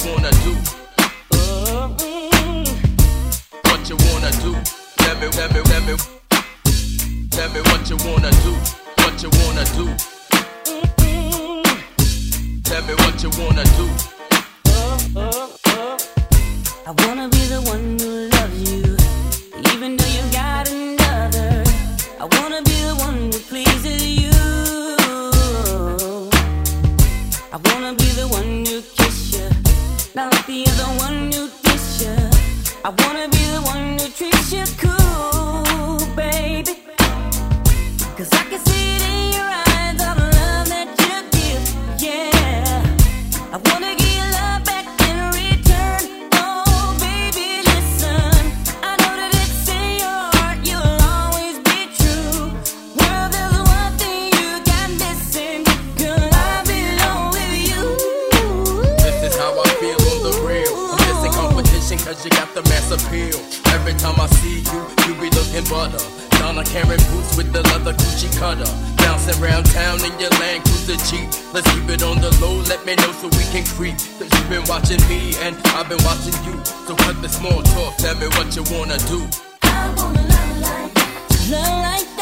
wanna do? What you wanna do? Tell me what you wanna do. What you wanna do? Tell me what you wanna do. I wanna be the one who loves you, even though you got another. I wanna be the one who pleases you. I wanna be the one who kiss you, not like the other one who diss you. I wanna be the one who treats you cool, baby. 'Cause I can see it in your eyes, all the love that you give, yeah. I wanna give you love back in return. Oh, baby, listen, I know that it's in your heart, you'll always be true. World, there's one thing you got missing, girl, I belong with you. This is how I feel on the real. I'm missing competition 'cause you got the mass appeal. Every time I see you, you be looking butter. Donna Karen boots with the leather coochie cutter. Bouncing around town in your Land Cruiser Jeep. Let's keep it on the low, let me know so we can creep. 'Cause you've been watching me and I've been watching you. So cut the small talk, tell me what you wanna do. I wanna love like